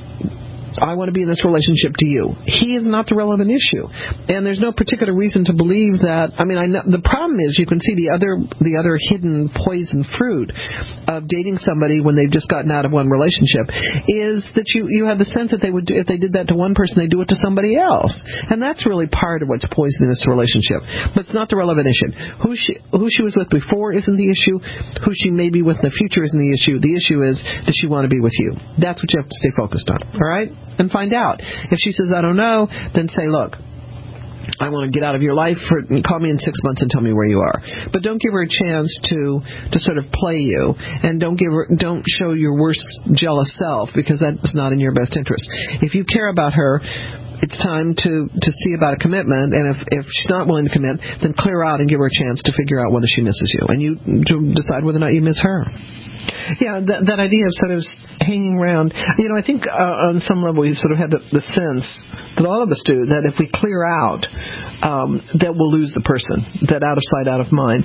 I want to be in this relationship to you. He is not the relevant issue. And there's no particular reason to believe that. I mean, I know, the problem is you can see the other the other hidden poison fruit of dating somebody when they've just gotten out of one relationship is that you, you have the sense that they would do, if they did that to one person, they do it to somebody else. And that's really part of what's poisoning this relationship. But it's not the relevant issue. Who she, who she was with before isn't the issue. Who she may be with in the future isn't the issue. The issue is, does she want to be with you? That's what you have to stay focused on. All right? And find out. If she says, I don't know, then say, look, I want to get out of your life. For, call me in six months and tell me where you are. But don't give her a chance to to sort of play you, and don't give her, don't show your worst jealous self, because that's not in your best interest. If you care about her, it's time to, to see about a commitment, and if, if she's not willing to commit, then clear out and give her a chance to figure out whether she misses you, and you to decide whether or not you miss her. Yeah, that, that idea of sort of hanging around. You know, I think uh, on some level we sort of had the, the sense that all of us do, that if we clear out, um, that we'll lose the person, that out of sight, out of mind.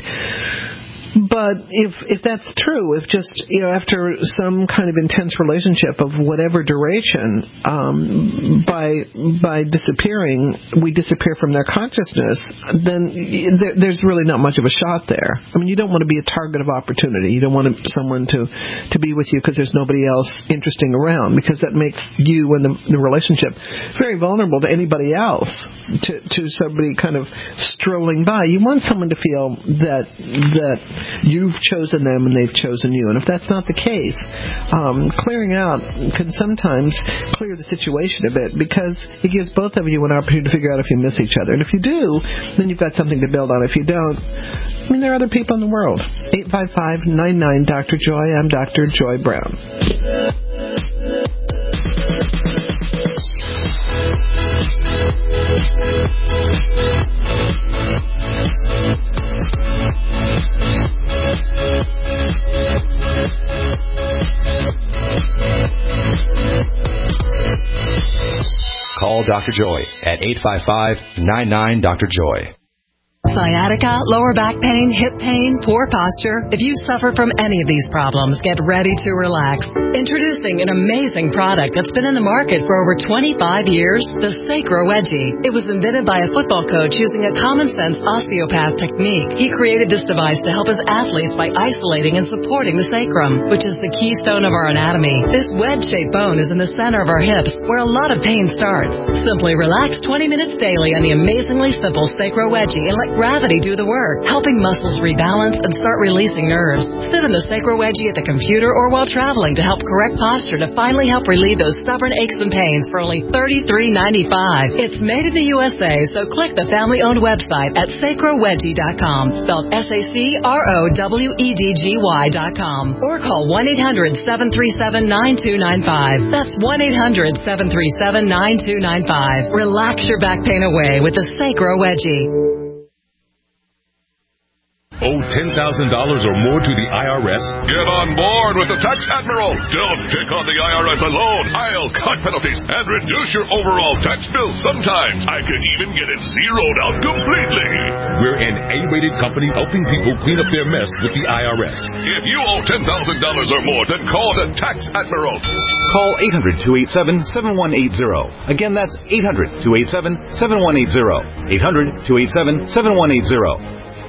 But if if that's true, if just, you know, after some kind of intense relationship of whatever duration, um, by by disappearing, we disappear from their consciousness, then there, there's really not much of a shot there. I mean, you don't want to be a target of opportunity. You don't want someone to, to be with you because there's nobody else interesting around, because that makes you and the, the relationship very vulnerable to anybody else, to, to somebody kind of strolling by. You want someone to feel that that you've chosen them and they've chosen you. And if that's not the case, um, clearing out can sometimes clear the situation a bit, because it gives both of you an opportunity to figure out if you miss each other. And if you do, then you've got something to build on. If you don't, I mean, there are other people in the world. eight five five, nine nine, Doctor Joy. I'm Doctor Joy Brown. Doctor Joy at eight five five, nine nine, Doctor Joy. Sciatica, lower back pain, hip pain, poor posture. If you suffer from any of these problems, get ready to relax. Introducing an amazing product that's been in the market for over twenty-five years, the Sacro Wedgie. It was invented by a football coach using a common-sense osteopath technique. He created this device to help his athletes by isolating and supporting the sacrum, which is the keystone of our anatomy. This wedge-shaped bone is in the center of our hips, where a lot of pain starts. Simply relax twenty minutes daily on the amazingly simple Sacro Wedgie and let gravity do the work, helping muscles rebalance and start releasing nerves. Sit in the Sacro Wedgie at the computer or while traveling to help correct posture to finally help relieve those stubborn aches and pains for only thirty-three ninety-five. It's made in the U S A, so click the family-owned website at sacro wedgie dot com, spelled S A C R O W E D G Y dot com, or call one eight hundred, seven three seven, nine two nine five. That's one eight hundred, seven three seven, nine two nine five. Relax your back pain away with the Sacro Wedgie. Owe ten thousand dollars or more to the I R S? Get on board with the Tax Admiral. Don't pick on the I R S alone. I'll cut penalties and reduce your overall tax bill. Sometimes I can even get it zeroed out completely. We're an A-rated company helping people clean up their mess with the I R S. If you owe ten thousand dollars or more, then call the Tax Admiral. Call eight hundred, two eight seven, seven one eight zero. Again, that's eight hundred, two eight seven, seven one eight zero. eight hundred, two eight seven, seven one eight zero.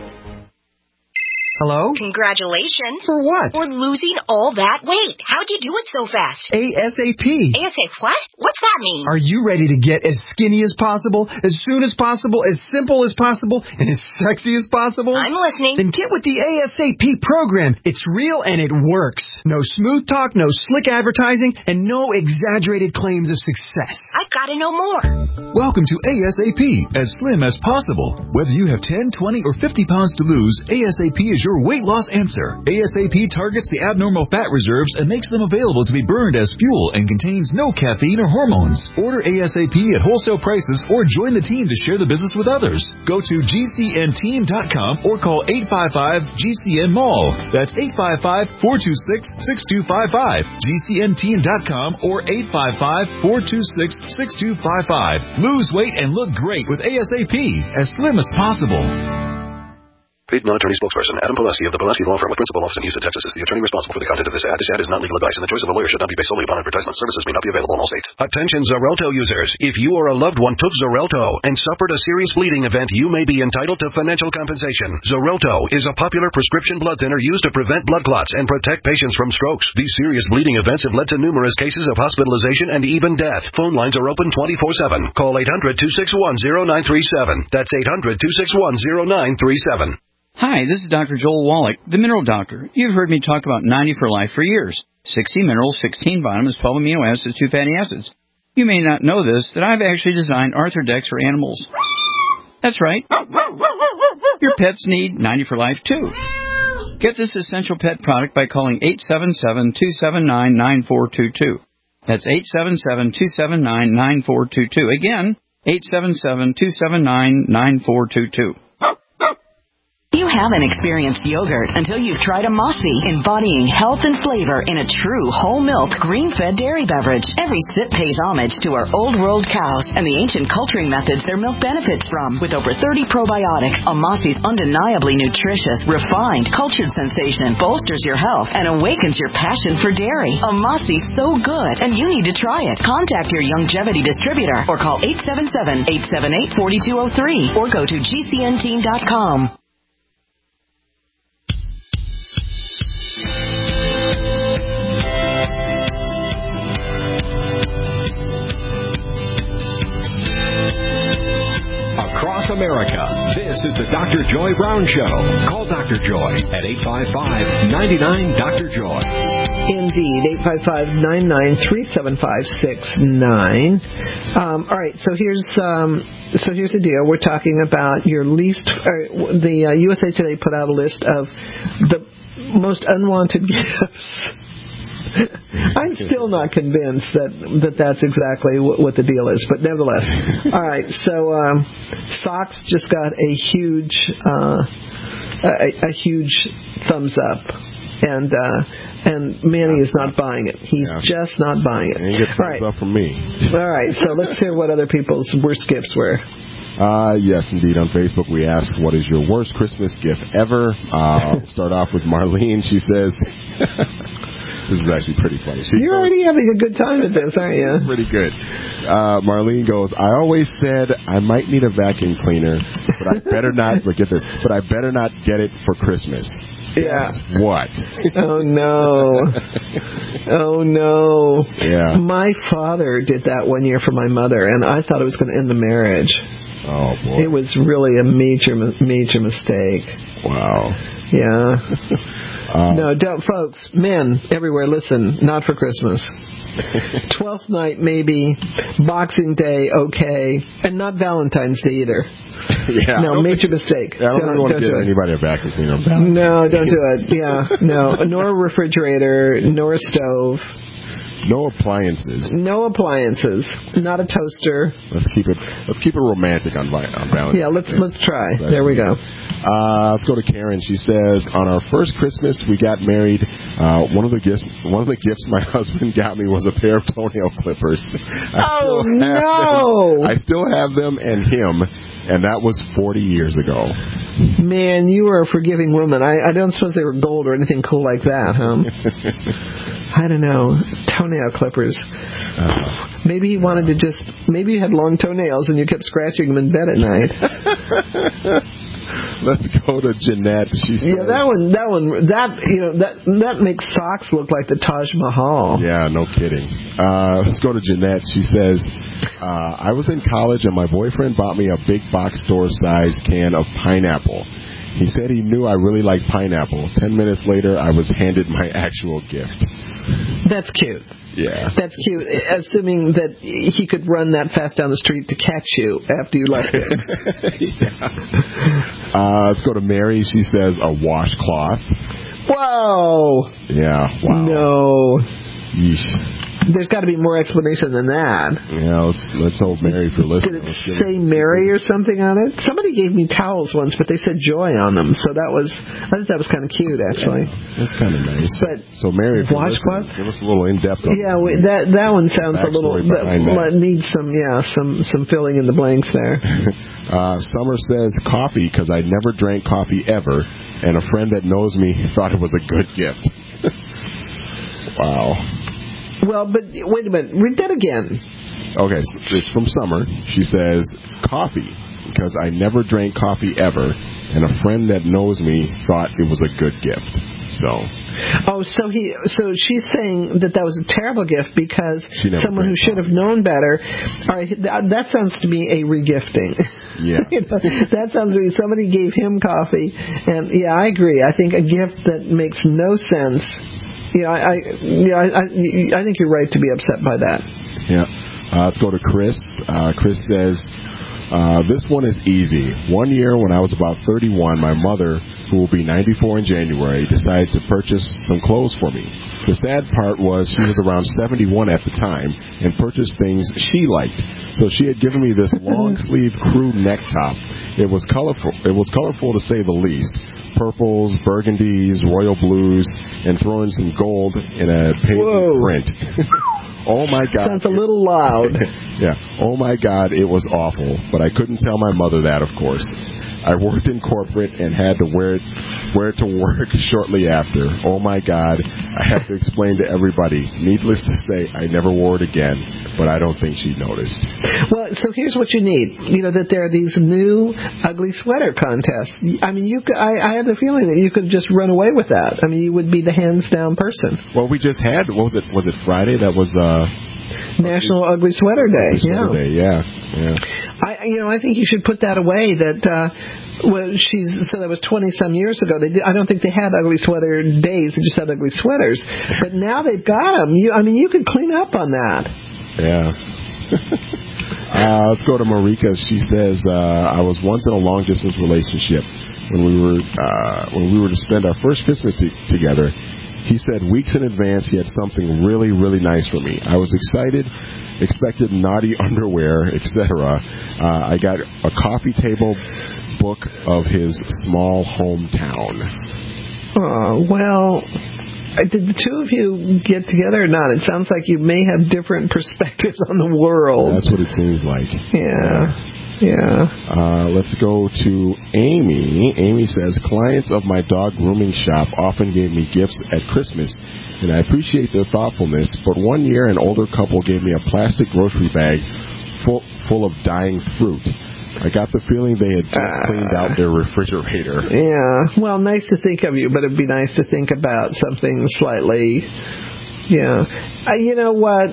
Hello? Congratulations. For what? For losing all that weight. How'd you do it so fast? ASAP. ASAP what? What's that mean? Are you ready to get as skinny as possible, as soon as possible, as simple as possible, and as sexy as possible? I'm listening. Then get with the ASAP program. It's real and it works. No smooth talk, no slick advertising, and no exaggerated claims of success. I've got to know more. Welcome to ASAP, as slim as possible. Whether you have ten, twenty, or fifty pounds to lose, ASAP is your weight loss answer. ASAP targets the abnormal fat reserves and makes them available to be burned as fuel and contains no caffeine or hormones. Order ASAP at wholesale prices or join the team to share the business with others. Go to G C N team dot com or call eight five five G C N mall. That's eight five five, four two six, six two five five. G C N team dot com or eight five five, four two six, six two five five. Lose weight and look great with ASAP, as slim as possible. Paid non-attorney spokesperson Adam Pulaski of the Pulaski Law Firm with principal office in Houston, Texas is the attorney responsible for the content of this ad. This ad is not legal advice, and the choice of a lawyer should not be based solely upon advertisement. Services may not be available in all states. Attention Xarelto users. If you or a loved one took Xarelto and suffered a serious bleeding event, you may be entitled to financial compensation. Xarelto is a popular prescription blood thinner used to prevent blood clots and protect patients from strokes. These serious bleeding events have led to numerous cases of hospitalization and even death. Phone lines are open twenty-four seven. Call eight hundred, two six one, zero nine three seven. That's eight hundred, two six one, zero nine three seven. Hi, this is Doctor Joel Wallach, the Mineral Doctor. You've heard me talk about ninety for Life for years. sixty minerals, sixteen vitamins, twelve amino acids, two fatty acids. You may not know this, that I've actually designed Arthrodex for animals. That's right. Your pets need ninety for Life, too. Get this essential pet product by calling eight seven seven, two seven nine, nine four two two. That's eight seven seven, two seven nine, nine four two two. Again, eight seven seven, two seven nine, nine four two two. You haven't experienced yogurt until you've tried a Mossy, embodying health and flavor in a true whole milk, green-fed dairy beverage. Every sip pays homage to our old world cows and the ancient culturing methods their milk benefits from. With over thirty probiotics, a Mossy's undeniably nutritious, refined, cultured sensation bolsters your health and awakens your passion for dairy. A Mossy's so good, and you need to try it. Contact your Youngevity distributor or call eight seven seven, eight seven eight, four two zero three or go to G C N team dot com. Across America, this is the Doctor Joy Brown Show. Call Doctor Joy at eight five five, nine nine, Doctor Joy. Indeed, eight five five, nine nine, three seven five six nine. Um, all right, so here's um, so here's the deal. We're talking about your least. Uh, the uh, U S A Today put out a list of the most unwanted gifts. I'm still not convinced that, that that's exactly what, what the deal is, but nevertheless. All right, so um, socks just got a huge, uh, a, a huge thumbs up. and uh, and Manny is not buying it. He's Yeah. just not buying it. And you get All thumbs right. up from me. All right, so let's hear what other people's worst gifts were. Uh, yes, indeed. On Facebook, we ask, what is your worst Christmas gift ever? Uh, I'll start off with Marlene. She says, this is actually pretty funny. She You're goes, already having a good time at this, aren't you? pretty good. Uh, Marlene goes, I always said I might need a vacuum cleaner, but I better not, but get this, but I better not get it for Christmas. Yeah. Guess what? Oh, no. Oh, no. Yeah. My father did that one year for my mother, and I thought it was going to end the marriage. Oh, boy. It was really a major, major mistake. Wow. Yeah. Um, no, don't, folks, men everywhere, listen, not for Christmas. Twelfth night, maybe. Boxing Day, okay. And not Valentine's Day either. Yeah. No, major mistake. I don't, don't want to do get it. anybody a vacuum cleaner. No, don't do it. Yeah, no. Nor a refrigerator, nor a stove. No appliances. No appliances. Not a toaster. Let's keep it. Let's keep it romantic on, on Valentine's. Yeah, let's let's try. There we go. Uh, let's go to Karen. She says, on our first Christmas we got married. Uh, one of the gifts, one of the gifts my husband got me was a pair of toenail clippers. I Oh still have no! them. I still have them and him, and that was forty years ago. Man, you are a forgiving woman. I, I don't suppose they were gold or anything cool like that, huh? I don't know. Toenail clippers. Uh, Maybe he wanted to just. Maybe you had long toenails and you kept scratching them in bed at night. Let's go to Jeanette. She says, Yeah, that one, that one, that you know, that that makes socks look like the Taj Mahal. Yeah, no kidding. Uh, let's go to Jeanette. She says, uh, I was in college and my boyfriend bought me a big box store size can of pineapple. He said he knew I really liked pineapple. Ten minutes later, I was handed my actual gift. That's cute. Yeah. That's cute, assuming that he could run that fast down the street to catch you after you left him. Yeah. uh, let's go to Mary. She says a washcloth. Whoa! Yeah, wow. No. Yeesh. There's got to be more explanation than that. Yeah, let's, let's hope Mary for listening. Did it say Mary or something on it? Somebody gave me towels once, but they said Joy on them, so that was I thought that was kind of cute, actually. Yeah, that's kind of nice. But so Mary, washcloth? Give us a little in depth on yeah, we, that that one sounds a little that, that. needs some yeah some some filling in the blanks there. uh, Summer says coffee because I never drank coffee ever, and a friend that knows me thought it was a good gift. Wow. Well, but wait a minute. Read that again. Okay, so it's from Summer. She says, coffee, because I never drank coffee ever, and a friend that knows me thought it was a good gift. So. Oh, so he, so she's saying that that was a terrible gift because someone who drank should have known better. All right, that, that sounds to me a regifting. Yeah. You know, that sounds to me somebody gave him coffee, and yeah, I agree. I think a gift that makes no sense. Yeah, I, I, yeah, I, I think you're right to be upset by that. Yeah. Uh, let's go to Chris. Uh, Chris says, uh, this one is easy. One year when I was about thirty-one, my mother, who will be ninety-four in January, decided to purchase some clothes for me. The sad part was she was around seventy-one at the time and purchased things she liked. So she had given me this long-sleeve crew neck top. It was colorful. It was colorful to say the least. Purples, burgundies, royal blues, and throw in some gold in a paisley print. Oh my God. Sounds a little loud. Yeah. Oh my God, it was awful. But I couldn't tell my mother that, of course. I worked in corporate and had to wear it, wear it to work shortly after. Oh my God, I have to explain to everybody. Needless to say, I never wore it again, but I don't think she noticed. Well, so here's what you need. You know, that there are these new ugly sweater contests. I mean, you could, I, I have the feeling that you could just run away with that. I mean, you would be the hands-down person. Well, we just had, what was it, was it Friday? That was, uh... National Ugly Sweater Day. Ugly Sweater yeah. Day, yeah, yeah. I, you know, I think you should put that away. That uh, well, she's so that was twenty some years ago. They did, I don't think they had ugly sweater days. They just had ugly sweaters. But now they've got them. You, I mean, you could clean up on that. Yeah. uh, let's go to Marika. She says, uh, I was once in a long distance relationship when we were uh, when we were to spend our first Christmas t- together. He said weeks in advance he had something really, really nice for me. I was excited, expected naughty underwear, et cetera. Uh, I got a coffee table book of his small hometown. Oh, well... did the two of you get together or not? It sounds like you may have different perspectives on the world. That's what it seems like. Yeah. Yeah. Uh, let's go to Amy. Amy says, clients of my dog grooming shop often gave me gifts at Christmas, and I appreciate their thoughtfulness, but one year an older couple gave me a plastic grocery bag full, full of dying fruit. I got the feeling they had just uh, cleaned out their refrigerator. Yeah. Well, nice to think of you, but it'd be nice to think about something slightly, yeah. Uh, you know what?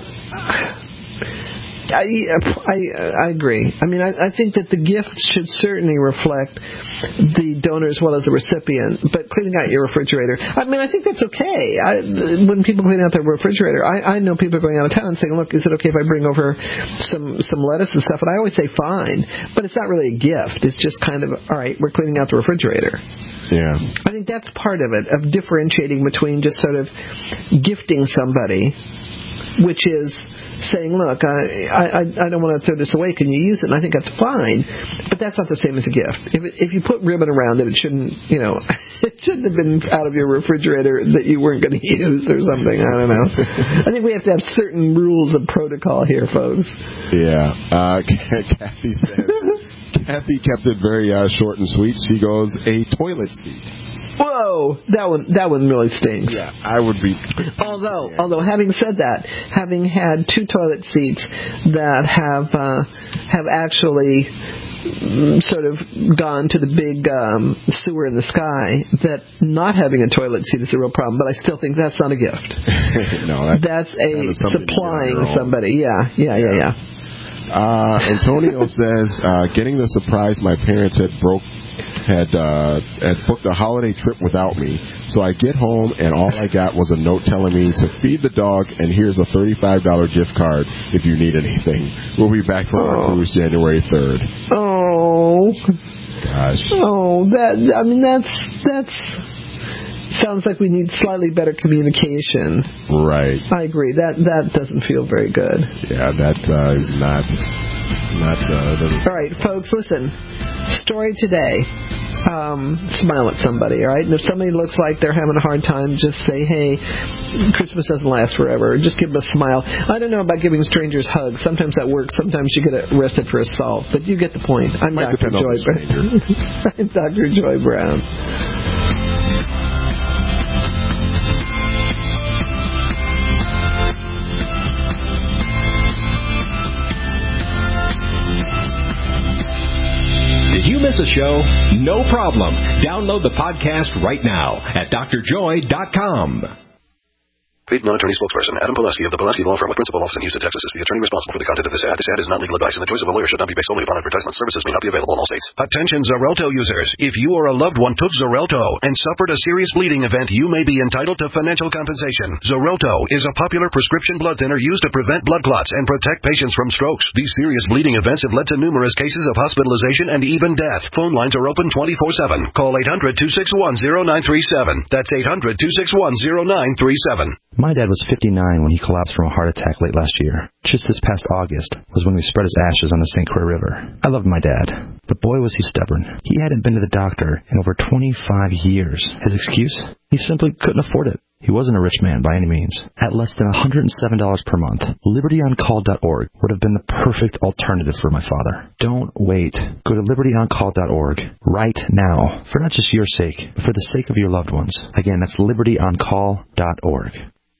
I, I, I agree. I mean, I, I think that the gift should certainly reflect the donor as well as the recipient, but cleaning out your refrigerator, I mean, I think that's okay. I, when people clean out their refrigerator, I, I know people going out of town saying, look, is it okay if I bring over some, some lettuce and stuff? And I always say fine, but it's not really a gift. It's just kind of, all right, we're cleaning out the refrigerator. Yeah. I think that's part of it, of differentiating between just sort of gifting somebody, which is saying, look, I, I I don't want to throw this away. Can you use it? And I think that's fine, but that's not the same as a gift. If it, if you put ribbon around it, it shouldn't, you know, it shouldn't have been out of your refrigerator that you weren't going to use or something. I don't know. I think we have to have certain rules of protocol here, folks. Yeah. Uh, Kathy says, Kathy kept it very uh, short and sweet. She goes, a toilet seat. Whoa, that one that one really stinks. Yeah, I would be. Although, yeah. although having said that, having had two toilet seats that have uh, have actually sort of gone to the big um, sewer in the sky, that not having a toilet seat is a real problem. But I still think that's not a gift. No, that, that's a that supplying somebody. Yeah, yeah, yeah, yeah. Uh, Antonio says, uh, getting the surprise my parents had broke. had uh, had booked a holiday trip without me. So I get home, and all I got was a note telling me to feed the dog, and here's a thirty-five dollars gift card if you need anything. We'll be back from our cruise January third. Oh. Gosh. Oh, that, I mean, that's, that's, sounds like we need slightly better communication. Right. I agree. That, that doesn't feel very good. Yeah, that uh, is not... Not, uh, all right, folks, listen. Story today. Um, smile at somebody, all right? And if somebody looks like they're having a hard time, just say, hey, Christmas doesn't last forever. Just give them a smile. I don't know about giving strangers hugs. Sometimes that works. Sometimes you get arrested for assault. But you get the point. I'm Doctor Joy Brown. I'm Doctor Joy Brown. Did you miss a show? No problem. Download the podcast right now at d r joy dot com. Paid non-attorney spokesperson Adam Pulaski of the Pulaski Law Firm with principal office in Houston, Texas, is the attorney responsible for the content of this ad. This ad is not legal advice, and the choice of a lawyer should not be based solely upon advertisement. Services may not be available in all states. Attention Xarelto users. If you or a loved one took Xarelto and suffered a serious bleeding event, you may be entitled to financial compensation. Xarelto is a popular prescription blood thinner used to prevent blood clots and protect patients from strokes. These serious bleeding events have led to numerous cases of hospitalization and even death. Phone lines are open twenty-four seven. Call eight hundred, two six one, zero nine three seven. That's eight hundred, two six one, zero nine three seven. My dad was fifty-nine when he collapsed from a heart attack late last year. Just this past August was when we spread his ashes on the Saint Croix River. I loved my dad, but boy was he stubborn. He hadn't been to the doctor in over twenty-five years. His excuse? He simply couldn't afford it. He wasn't a rich man by any means. At less than one hundred seven dollars per month, liberty on call dot org would have been the perfect alternative for my father. Don't wait. Go to liberty on call dot org right now, for not just your sake, but for the sake of your loved ones. Again, that's liberty on call dot org.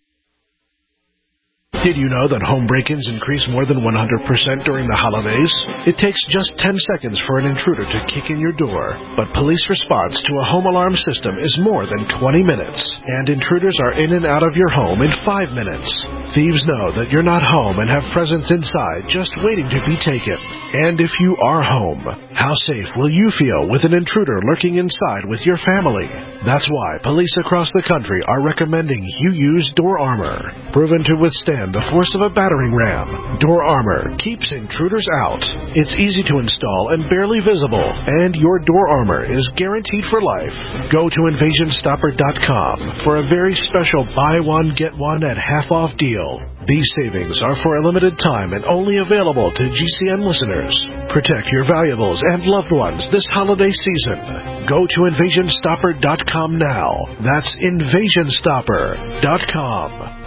Did you know that home break-ins increase more than one hundred percent during the holidays? It takes just ten seconds for an intruder to kick in your door, but police response to a home alarm system is more than twenty minutes, and intruders are in and out of your home in five minutes. Thieves know that you're not home and have presents inside just waiting to be taken. And if you are home, how safe will you feel with an intruder lurking inside with your family? That's why police across the country are recommending you use Door Armor. Proven to withstand the force of a battering ram, Door Armor keeps intruders out. It's easy to install and barely visible, and your Door Armor is guaranteed for life. Go to invasion stopper dot com for a very special buy one, get one at half off deal. deal. These savings are for a limited time and only available to G C N listeners. Protect your valuables and loved ones this holiday season. Go to invasion stopper dot com now. That's invasion stopper dot com.